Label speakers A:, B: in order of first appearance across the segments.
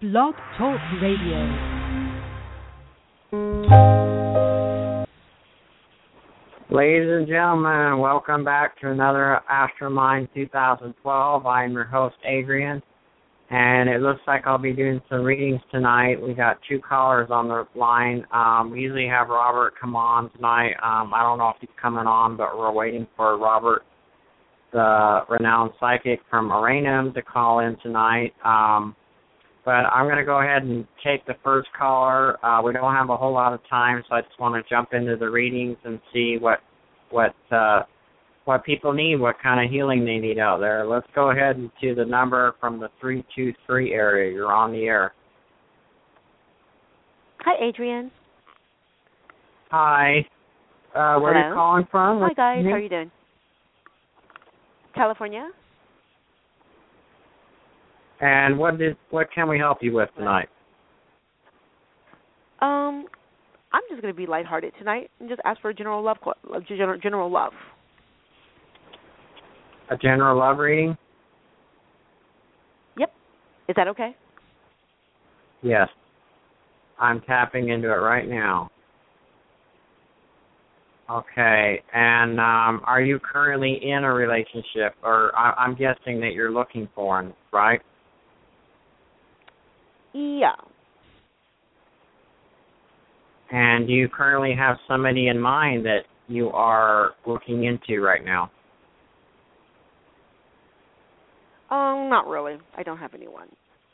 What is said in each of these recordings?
A: Blog Talk Radio.
B: Ladies and gentlemen, welcome back to another Astromind 2012. I'm your host, Adrian, and it looks like I'll be doing some readings tonight. We got two callers on the line. We usually have Robert come on tonight. I don't know if he's coming on, but we're waiting for Robert, the renowned psychic from Aranum, to call in tonight. But I'm going to go ahead and take the first caller. We don't have a whole lot of time, so I just want to jump into the readings and see what people need, what kind of healing they need out there. Let's go ahead and to the number from the 323 area. You're on the air.
C: Hi, Adrian.
B: Hi. Where are you calling from?
C: Hi, guys. How are you doing? California.
B: And what can we help you with tonight?
C: I'm just going to be lighthearted tonight and just ask for a general love. General love.
B: A general love reading?
C: Yep. Is that okay?
B: Yes. I'm tapping into it right now. Okay. And are you currently in a relationship? Or I'm guessing that you're looking for one, right?
C: Yeah. And
B: do you currently have somebody in mind that you are looking into right now?
C: Not really. I don't have anyone.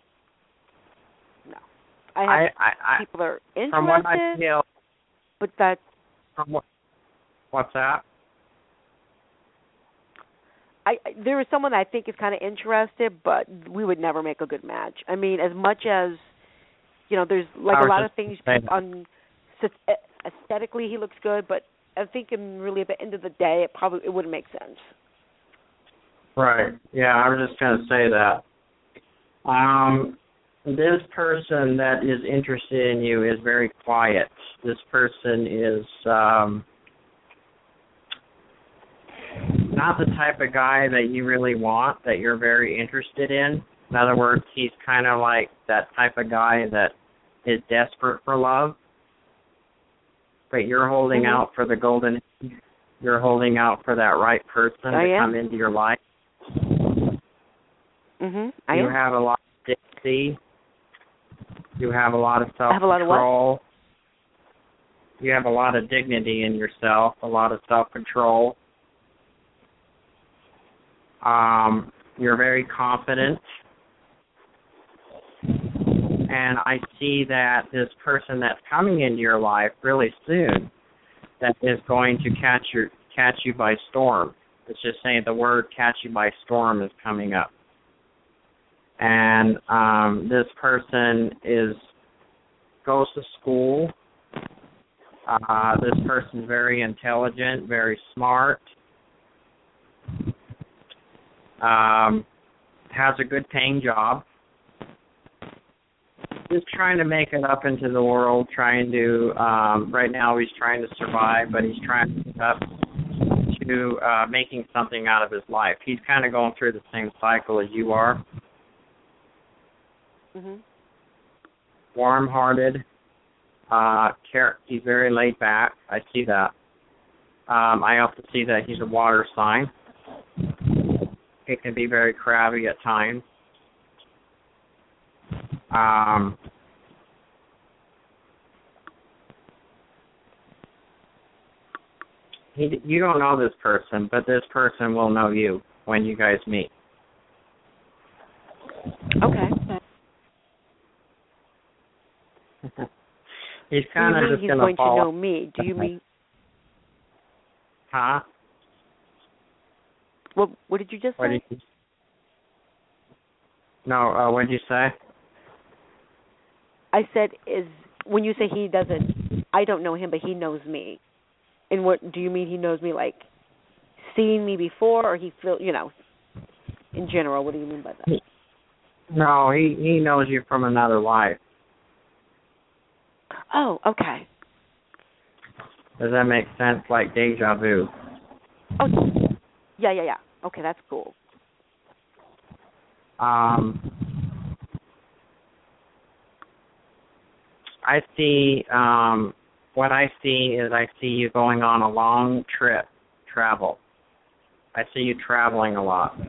C: No. I have people that are interested.
B: From what I feel.
C: But that.
B: What's that?
C: There is someone that I think is kind of interested, but we would never make a good match. I mean, as much as, there's like a lot of things on aesthetically he looks good, but I think really at the end of the day, it wouldn't make sense.
B: Right. Yeah, I was just going to say that. This person that is interested in you is very quiet. This person is not the type of guy that you really want, that you're very interested in. In other words, he's kind of like that type of guy that is desperate for love, but you're holding out for the golden, you're holding out for that right person to come into your life. You have a lot of dignity. You have a lot of self-control. You have a lot of dignity in yourself, a lot of self-control. You're very confident. And I see that this person that's coming into your life really soon that is going to catch you by storm. It's just saying the word catch you by storm is coming up. And this person goes to school. This person's very intelligent, very smart. Has a good paying job. Just trying to make it up into the world, right now he's trying to survive, but he's trying to get up to making something out of his life. He's kind of going through the same cycle as you are. Warm-hearted. He's very laid back. I see that. I also see that he's a water sign. He can be very crabby at times. You don't know this person, but this person will know you when you guys meet.
C: Okay.
B: He's kind of just going to
C: to know me. Do you mean?
B: Huh?
C: What did you just say?
B: What did you say?
C: I said, when you say he doesn't, I don't know him, but he knows me. And what do you mean he knows me, like seen me before, or he in general? What do you mean by that?
B: No, he knows you from another life.
C: Oh, okay.
B: Does that make sense? Like deja vu.
C: Oh, yeah. Okay, that's cool.
B: I see, what I see is I see you going on a long trip, travel. I see you traveling a lot.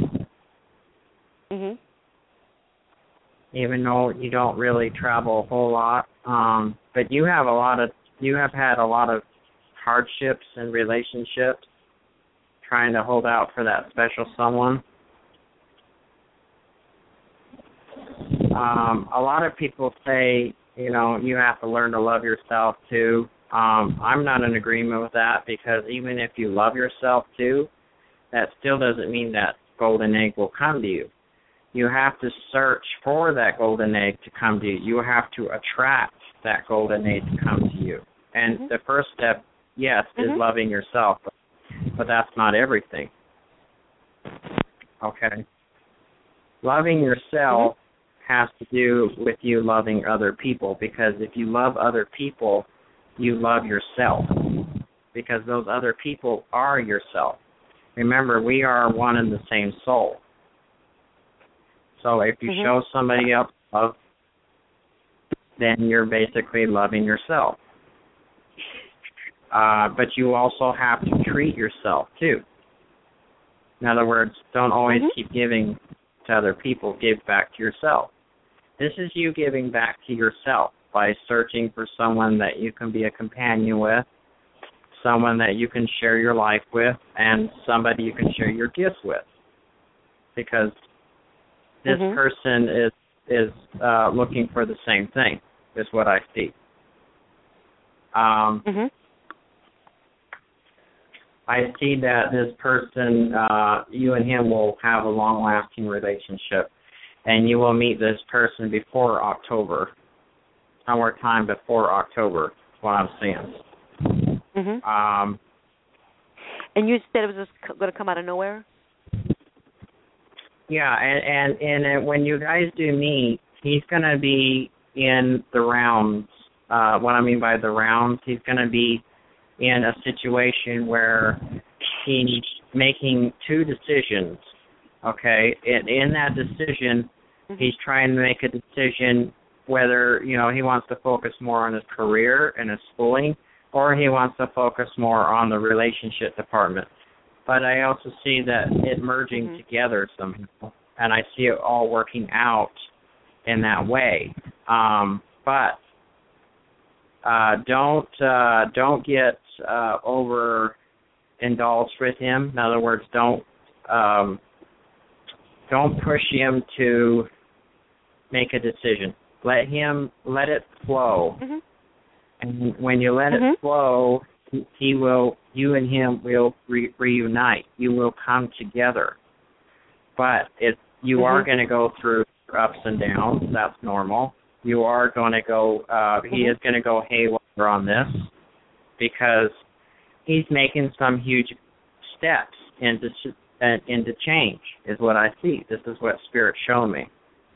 C: Mhm.
B: Even though you don't really travel a whole lot, but you have had a lot of hardships in relationships, trying to hold out for that special someone. A lot of people say, you have to learn to love yourself too. I'm not in agreement with that, because even if you love yourself too, that still doesn't mean that golden egg will come to you. You have to search for that golden egg to come to you. You have to attract that golden egg to come to you. And the first step, yes, is loving yourself, but that's not everything. Okay? Loving yourself has to do with you loving other people, because if you love other people, you love yourself, because those other people are yourself. Remember, we are one and the same soul. So if you show somebody else love, then you're basically loving yourself. But you also have to treat yourself too. In other words, don't always keep giving to other people. Give back to yourself. This is you giving back to yourself by searching for someone that you can be a companion with, someone that you can share your life with, and somebody you can share your gifts with. Because this person is looking for the same thing, is what I see. I see that this person, you and him will have a long-lasting relationship, and you will meet this person before October, somewhere time before October, is what I'm seeing.
C: And you said it was just going to come out of nowhere?
B: Yeah, and when you guys do meet, he's going to be in the rounds. What I mean by the rounds, he's going to be in a situation where he's making two decisions, okay? And in that decision, he's trying to make a decision whether, he wants to focus more on his career and his schooling, or he wants to focus more on the relationship department. But I also see that it merging together somehow, and I see it all working out in that way. But don't get overindulged with him. In other words, don't push him to make a decision. Let it flow. And when you let it flow, you and him will reunite. You will come together. But you are going to go through ups and downs. That's normal. You are going to go, he is going to go haywire on this, because he's making some huge steps into change, is what I see. This is what Spirit's showing me.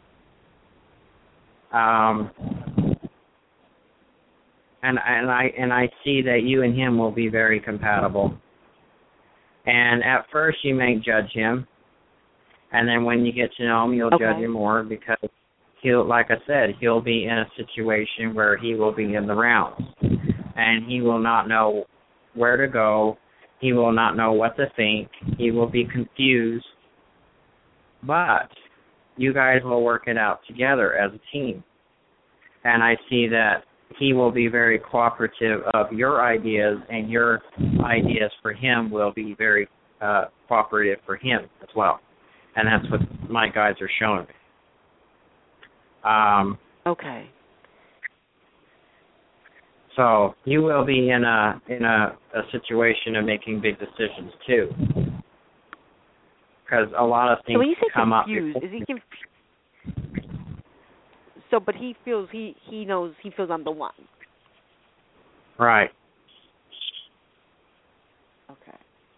B: And I see that you and him will be very compatible. And at first you may judge him, and then when you get to know him, you'll judge him more, because like I said, he'll be in a situation where he will be in the rounds, and he will not know where to go. He will not know what to think. He will be confused. But you guys will work it out together as a team. And I see that he will be very cooperative of your ideas, and your ideas for him will be very cooperative for him as well. And that's what my guys are showing me.
C: Okay.
B: So you will be in a situation of making big decisions too, because a lot of things come up.
C: Is he confused? So, but he feels he knows he feels I'm the one.
B: Right.
C: Okay.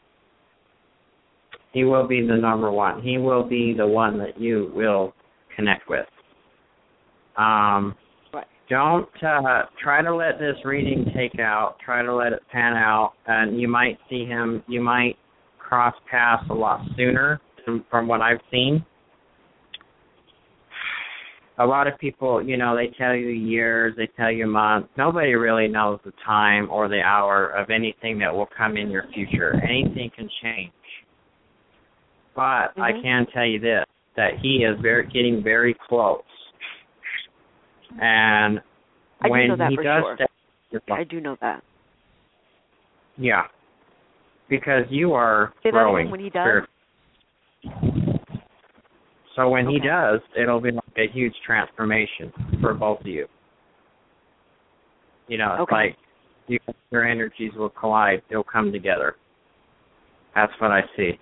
B: He will be the number one. He will be the one that you will connect with.
C: Right.
B: Don't try to let this reading take out. Try to let it pan out, and you might see him. You might cross paths a lot sooner from what I've seen. a lot of people, they tell you years, they tell you months. Nobody really knows the time or the hour of anything that will come in your future. Anything can change. But I can tell you this, that he is getting very close. And when he does
C: that, I do know that.
B: Yeah. Because you are
C: Say
B: growing.
C: That when he does?
B: So when he does, it'll be like a huge transformation for both of you. It's like your energies will collide. They'll come together. That's what I see.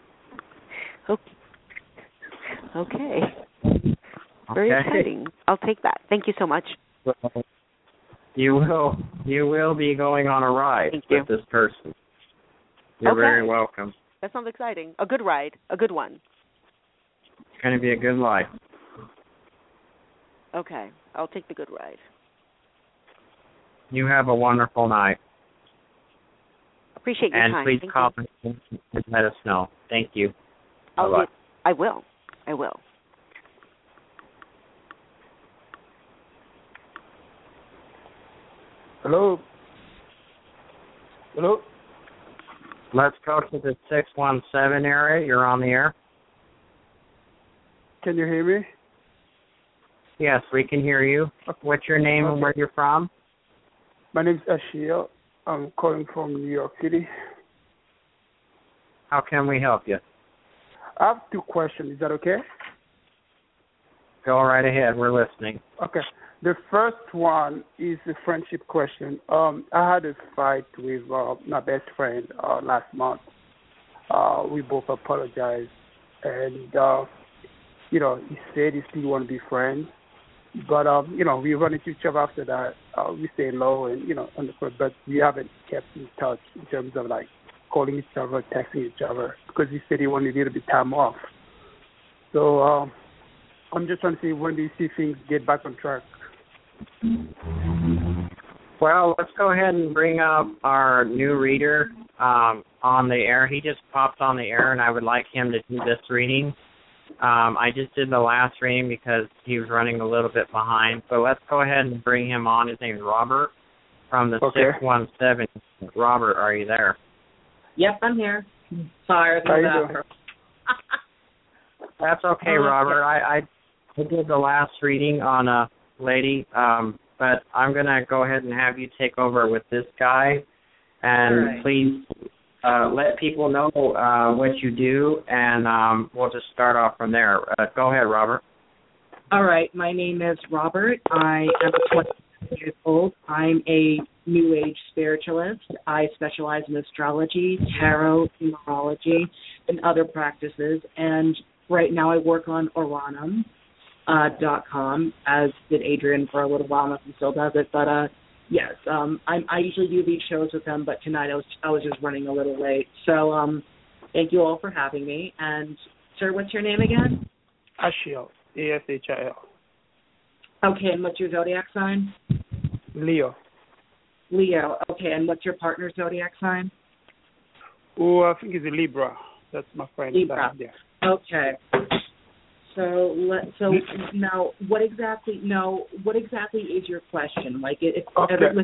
C: Okay. Very exciting. I'll take that. Thank you so much.
B: You will be going on a ride with this person. You're very welcome.
C: That sounds exciting. A good ride. A good one.
B: It's going to be a good life.
C: Okay. I'll take the good ride.
B: You have a wonderful night.
C: Appreciate your time.
B: And please call and let us know. Thank you.
C: I will.
D: Hello?
B: Let's go to the 617 area. You're on the air.
D: Can you hear me?
B: Yes, we can hear you. What's your name and where you're from?
D: My name is Ashiel. I'm calling from New York City.
B: How can we help you?
D: I have 2 questions. Is that okay?
B: Go right ahead. We're listening.
D: Okay. The first one is a friendship question. I had a fight with my best friend last month. We both apologized, and he said he still want to be friends, but we run into each other after that. We stay low and on the phone, but we haven't kept in touch in terms of like calling each other, texting each other, because he said he wanted a little bit time off. So I'm just trying to see, when do you see things get back on track?
B: Well, let's go ahead and bring up our new reader on the air. He just popped on the air, and I would like him to do this reading. I just did the last reading because he was running a little bit behind. So let's go ahead and bring him on. His name is Robert from the 617. Robert, are you there?
E: Yep, I'm here. Sorry,
B: That's okay, Robert. I did the last reading on a lady, but I'm going to go ahead and have you take over with this guy. And please let people know what you do, and we'll just start off from there. Go ahead, Robert.
E: All right. My name is Robert. I am 27 years old. I'm a New Age spiritualist. I specialize in astrology, tarot, numerology, and other practices. And right now I work on Orionum. .com, as did Adrian for a little while, and he still does it. But yes, I usually do these shows with them, but tonight I was just running a little late. So thank you all for having me. And sir, what's your name again?
D: Ashiel, Ashil.
E: Okay, and what's your zodiac sign?
D: Leo.
E: Okay, and what's your partner's zodiac sign?
D: Oh, I think it's a Libra. That's my friend.
E: Libra. Okay. So now, what exactly is your question? Like, if everything.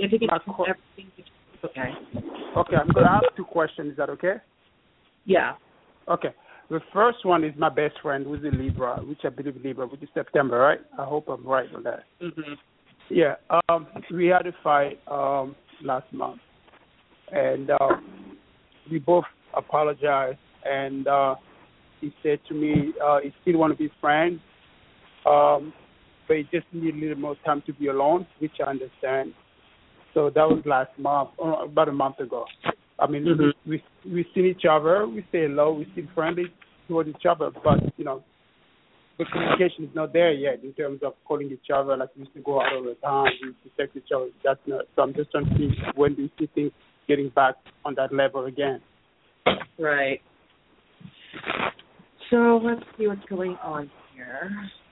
E: Okay.
D: Okay, I'm going to ask 2 questions. Is that okay?
E: Yeah.
D: Okay. The first one is my best friend, who's a Libra, which I believe Libra, which is September, right? I hope I'm right on that.
E: Mm-hmm.
D: Yeah. We had a fight last month, and we both apologized, and he said to me he still want to be friends, but he just need a little more time to be alone, which I understand. So that was last month, about a month ago. I mean, we see each other, we stay low, we still friendly toward each other, but, the communication is not there yet in terms of calling each other like we used to go out all the time, we used to text each other. That's not. So I'm just trying to see, when do you see things getting back on that level again?
E: Right. So let's see what's going on here.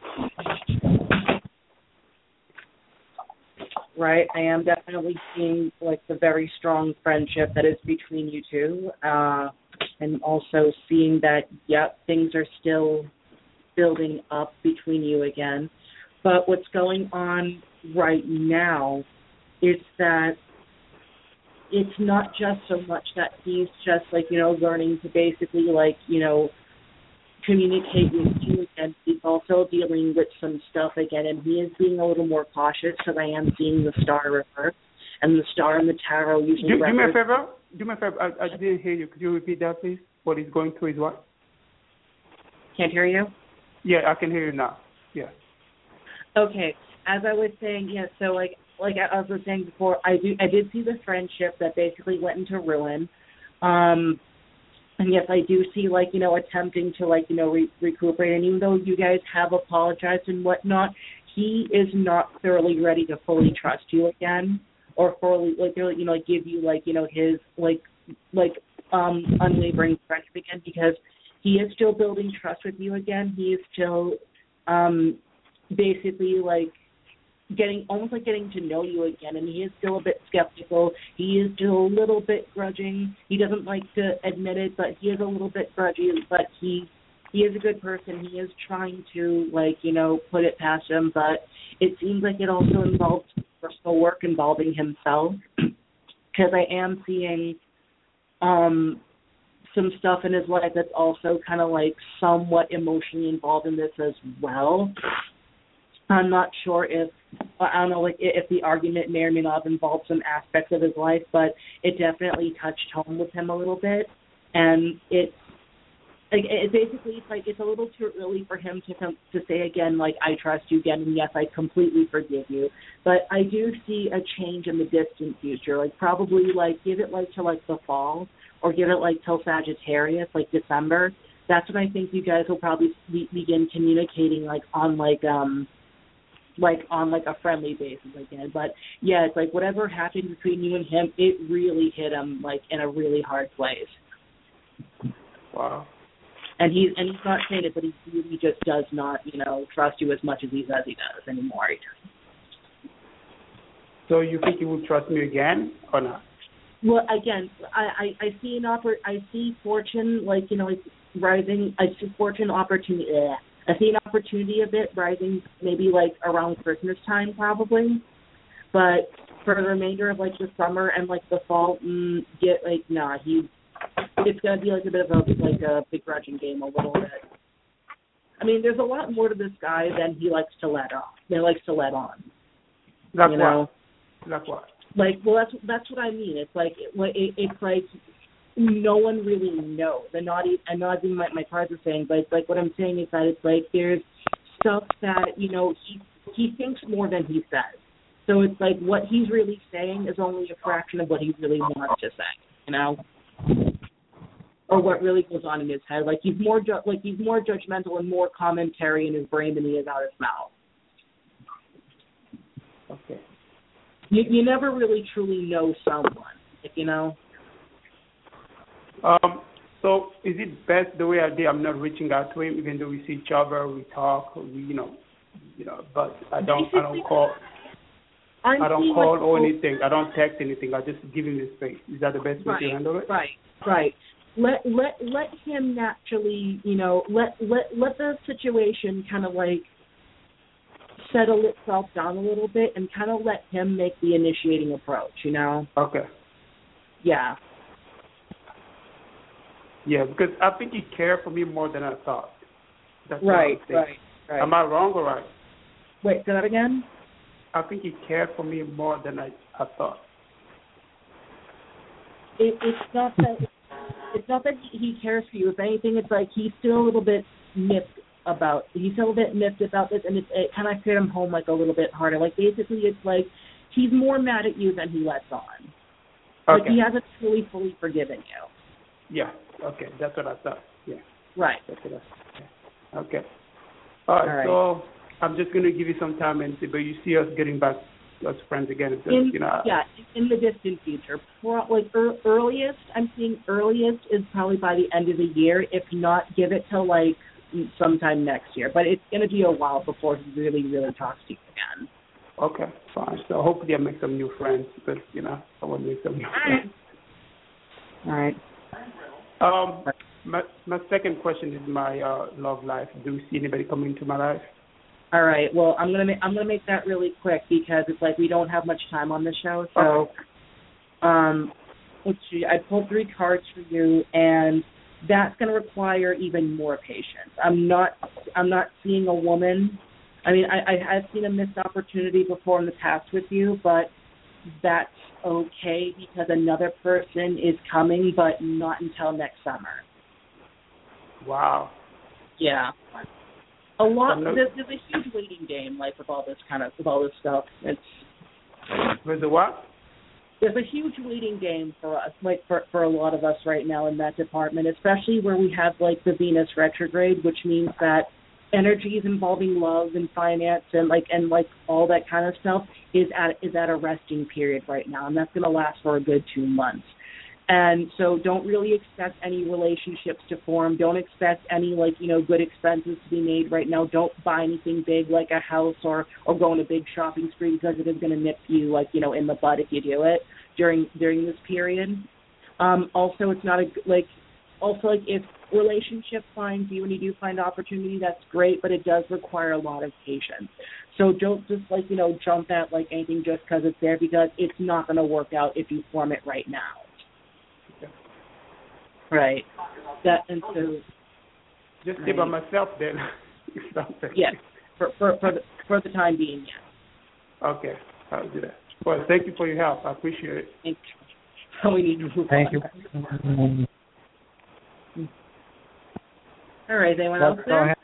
E: Right, I am definitely seeing like the very strong friendship that is between you two, and also seeing that things are still building up between you again. But what's going on right now is that it's not just so much that he's just, like, you know, learning to basically, like, you know, communicate with you again. He's also dealing with some stuff again, and he is being a little more cautious because I am seeing the star reverse, and the star and the tarot usually
D: Do me a favor. Do me a favor. I didn't hear you. Could you repeat that, please? What he's going through is what?
E: Can't hear you?
D: Yeah, I can hear you now. Yeah.
E: Okay. As I was saying, yeah, so like I was saying before, I did see the friendship that basically went into ruin. And yes, I do see, like, you know, attempting to, like, you know, recuperate. And even though you guys have apologized and whatnot, he is not thoroughly ready to fully trust you again, or fully, like, you know, like, give you, like, you know, his unwavering friendship again, because he is still building trust with you again. He is still basically, like, getting to know you again, and he is still a bit skeptical. He is still a little bit grudging. He doesn't like to admit it, but he is a little bit grudgy, but he is a good person. He is trying to, like, you know, put it past him, but it seems like it also involves personal work involving himself, because I am seeing some stuff in his life that's also kind of, like, somewhat emotionally involved in this as well. I'm not sure if the argument may or may not have involved some aspects of his life, but it definitely touched home with him a little bit. And it's a little too early for him to say again, like, I trust you again, and yes, I completely forgive you. But I do see a change in the distant future, like, probably, like, give it, like, to, like, the fall, or give it, like, till Sagittarius, like, December. That's when I think you guys will probably begin communicating, like, on, on a friendly basis again. But yeah, it's like whatever happened between you and him, it really hit him, like, in a really hard place.
D: Wow.
E: And he's not saying it, but he really just does not, you know, trust you as much as he says he does anymore.
D: So you think he will trust me again or not?
E: Well, again, I see I see fortune, like, you know, like, rising. I see fortune opportunity. I see an opportunity a bit rising, maybe, like, around Christmas time probably. But for the remainder of, like, the summer and, like, the fall, it's going to be, like, a bit of a begrudging game a little bit. I mean, there's a lot more to this guy than he likes to let on.
D: Like
E: you
D: what?
E: know?
D: Like what?
E: Like, well, that's what I mean. It's like no one really knows. And not even my cards are saying, but it's like what I'm saying is that it's like there's stuff that, you know, he thinks more than he says. So it's like what he's really saying is only a fraction of what he really wants to say, you know, or what really goes on in his head. Like he's more judgmental and more commentary in his brain than he is out his mouth.
D: Okay.
E: You never really truly know someone, you know.
D: So is it best the way I did? I'm not reaching out to him, even though we see each other, we talk, but I don't call. I don't call or anything. I don't text anything. I just give him the space. Is that the best way to handle it?
E: Right. Let him naturally, you know, let the situation kind of like settle itself down a little bit and kind of let him make the initiating approach, you know?
D: Okay.
E: Yeah.
D: Yeah, because I think he cared for me more than I thought. That's
E: right.
D: Am I wrong or right?
E: Wait, say that again?
D: I think he cared for me more than I thought.
E: It's not that he cares for you. If anything, it's like he's still a little bit miffed about this, and it kind of hit him home like a little bit harder. Like basically, it's like he's more mad at you than he lets on.
D: Okay.
E: Like he hasn't fully forgiven you.
D: Yeah. Okay. That's what I thought. Yeah.
E: Right.
D: That's what I thought. Okay. All right. So I'm just going to give you some time and see, but you see us getting back as friends again. In
E: the distant future. Earliest, I'm seeing earliest is probably by the end of the year. If not, give it till like sometime next year. But it's going to be a while before he really, really talks to you again.
D: Okay, fine. So hopefully I make some new friends because, I want to make some new friends.
E: All right.
D: My second question is my love life. Do you see anybody coming into my life?
E: All right. Well, I'm gonna make that really quick because it's like we don't have much time on the show. So, let's see. I pulled 3 cards for you, and that's going to require even more patience. I'm not seeing a woman. I mean, I have seen a missed opportunity before in the past with you, but that's okay because another person is coming, but not until next summer.
D: Wow.
E: Yeah. A lot. There's a huge waiting game, like with all this stuff.
D: With the what?
E: There's a huge waiting game for us, like for a lot of us right now in that department, especially where we have like the Venus retrograde, which means that energies involving love and finance and all that kind of stuff is at a resting period right now, and that's going to last for a good 2 months. And so don't really expect any relationships to form. Don't expect any good expenses to be made right now. Don't buy anything big like a house or go on a big shopping spree because it is going to nip you in the butt if you do it during this period. Also, it's not if relationship finds you and you do find opportunity, that's great, but it does require a lot of patience. So don't just jump at anything just because it's there, because it's not going to work out if you form it right now. Right.
D: Just stay by myself then.
E: Yes. For the time being, yes.
D: Okay, I'll do that. Well, thank you for your help. I appreciate it.
E: Thank you. We need to move
B: Thank
E: on.
B: you.
E: All right, anyone else there?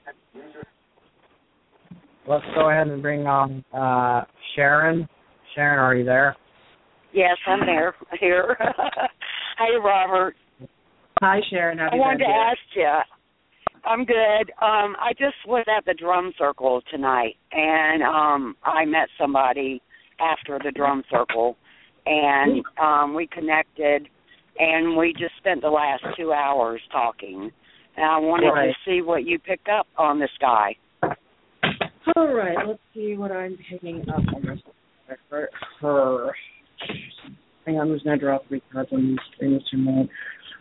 B: Let's go ahead and bring on Sharon. Sharon, are you there?
F: Yes, I'm here. Hey, Robert.
E: Hi, Sharon.
F: I wanted to ask you. I'm good. I just was at the drum circle tonight, and I met somebody after the drum circle, and we connected, and we just spent the last 2 hours talking. And I wanted to see what you picked up on this guy.
E: All right, let's see what I'm picking up on this for her. Hang on, I'm just going to draw 3 cards on these things tonight.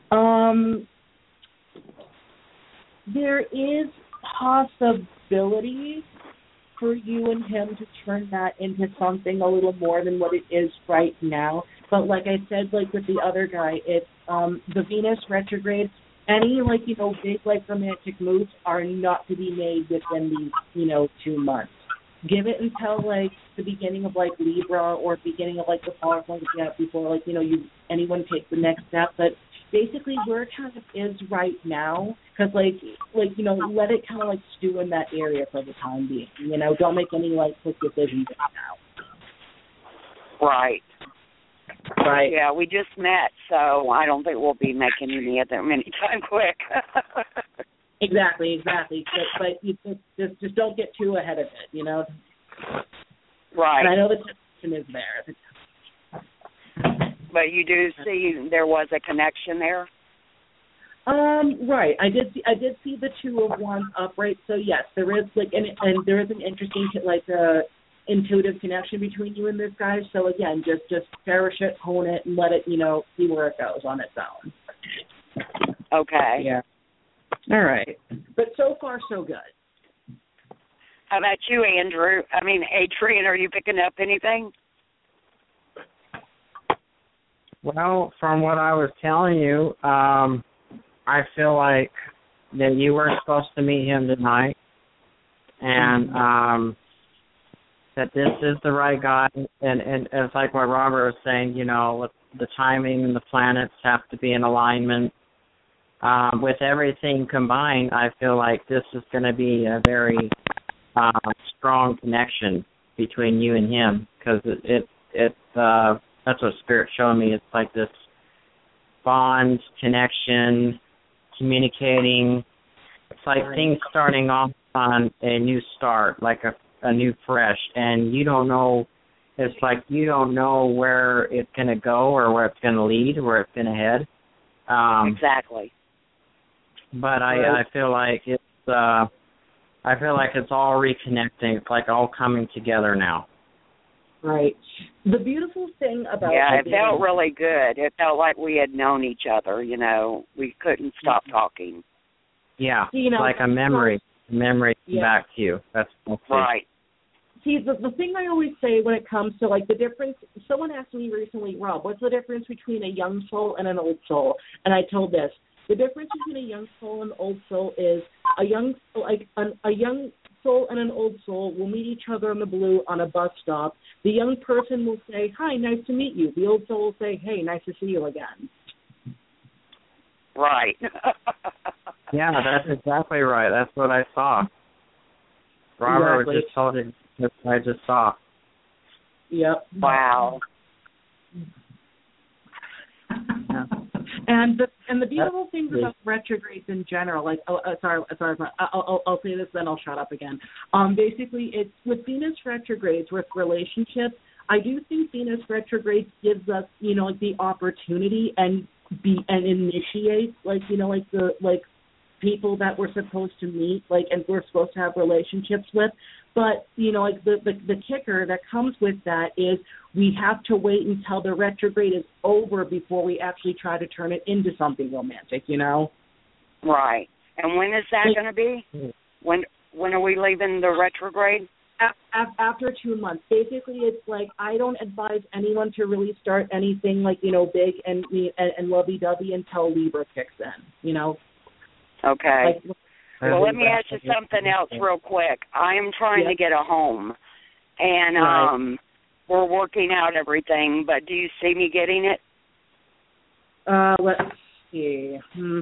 E: There is possibility for you and him to turn that into something a little more than what it is right now. But like I said, with the other guy, it's the Venus retrograde. Any big romantic moves are not to be made within these 2 months. Give it until the beginning of Libra or beginning of the fall or something like that before anyone takes the next step. But basically where it kind of is right now, because let it kind of stew in that area for the time being. Don't make any quick decisions right now.
F: Right.
E: Right.
F: Yeah, we just met, so I don't think we'll be making any of them anytime quick.
E: Exactly. But you just don't get too ahead of it,
F: Right.
E: And I know the tension is there.
F: But you do see there was a connection there?
E: Right. I did see the 2 of Wands upright. So yes, there is and there is an interesting intuitive connection between you and this guy. So again, just cherish it, hone it, and let it see where it goes on its own.
F: Okay.
E: Yeah. All right. But so far, so good.
F: How about you, Andrew? Adrian, are you picking up anything?
B: Well, from what I was telling you, I feel like that you were supposed to meet him tonight, and that this is the right guy. And it's like what Robert was saying, with the timing and the planets have to be in alignment. With everything combined, I feel like this is going to be a very strong connection between you and him, because that's what Spirit's showing me. It's like this bond, connection, communicating. It's like things starting off on a new start, like a new fresh, and you don't know. It's like you don't know where it's going to go or where it's going to lead, where it's going to head.
F: Exactly.
B: But I feel like it's all reconnecting. It's like all coming together now.
E: Right. The beautiful thing about
F: it felt really good. It felt like we had known each other. We couldn't stop talking.
B: Yeah, like a memory. memory back to you. That's
F: right.
E: See, the thing I always say when it comes to, like, the difference, someone asked me recently, Rob, what's the difference between a young soul and an old soul? And I told this. The difference between a young soul and an old soul is a young soul and an old soul will meet each other in the blue on a bus stop. The young person will say, hi, nice to meet you. The old soul will say, hey, nice to see you again.
F: Right.
B: Yeah, that's exactly right. That's what I saw. Robert just told you what I just saw.
E: Yep.
F: Wow.
B: Yeah.
E: And the beautiful things about retrogrades in general, like, sorry, I'll say this, then I'll shut up again. Basically, it's with Venus retrogrades with relationships. I do think Venus retrogrades gives us, like the opportunity and initiate, like people that we're supposed to meet, and we're supposed to have relationships with. But, like the kicker that comes with that is we have to wait until the retrograde is over before we actually try to turn it into something romantic,
F: Right. And when is that going to be? When are we leaving the retrograde?
E: After 2 months. Basically, it's like I don't advise anyone to really start anything big and lovey-dovey until Libra kicks in,
F: Okay. Well, let me ask you something else real quick. I am trying to get a home, and we're working out everything, but do you see me getting it?
E: Let's see.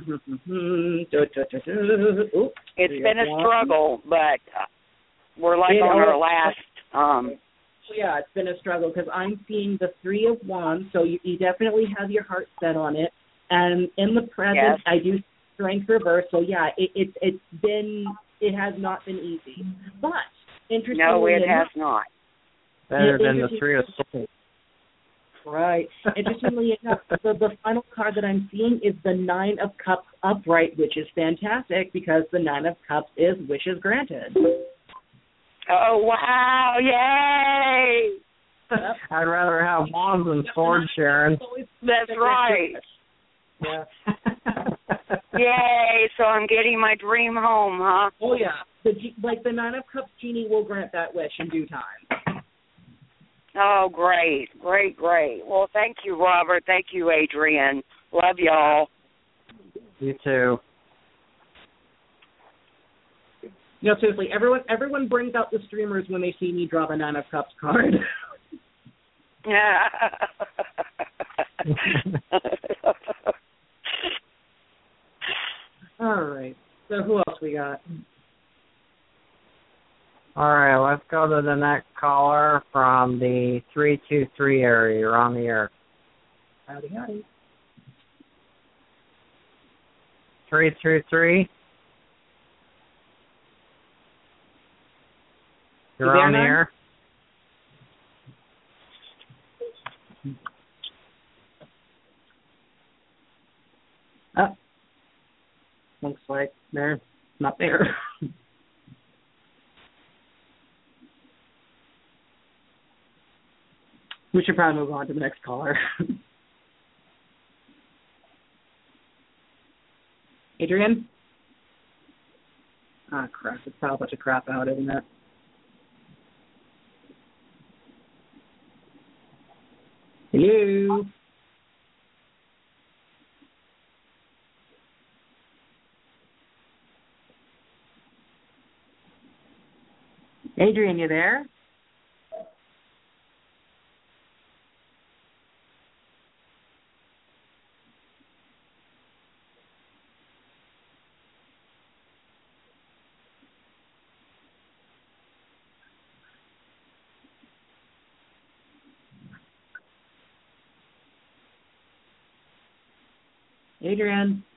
F: It's been a struggle, but we're like on our last...
E: Yeah, it's been a struggle because I'm seeing the 3 of Wands, so you definitely have your heart set on it. And in the present, I do strength reverse. So yeah, it has not been easy. But interestingly,
F: no, it has not.
B: Better than the 3 of Swords.
E: Right. Interestingly enough, the final card that I'm seeing is the 9 of Cups upright, which is fantastic because the 9 of Cups is wishes granted.
F: Oh wow! Yay!
B: I'd rather have wands than swords, Sharon.
F: That's right.
E: Yeah.
F: Yay! So I'm getting my dream home, huh?
E: Oh yeah. The 9 of Cups genie will grant that wish in due time.
F: Oh, great. Well, thank you, Robert. Thank you, Adrian. Love y'all.
B: You too.
E: Seriously, everyone brings out the streamers when they see me draw the 9 of Cups card.
F: Yeah.
E: All right. So who else we got?
B: All right, let's go to the next caller from the 323 area. You're on the air.
E: Howdy.
B: 323. You're on the air.
E: Looks like they're not there. We should probably move on to the next caller. Adrian? Ah, crap. It's probably a bunch of crap out, isn't it? Hello? Adrian, you there? Adrian?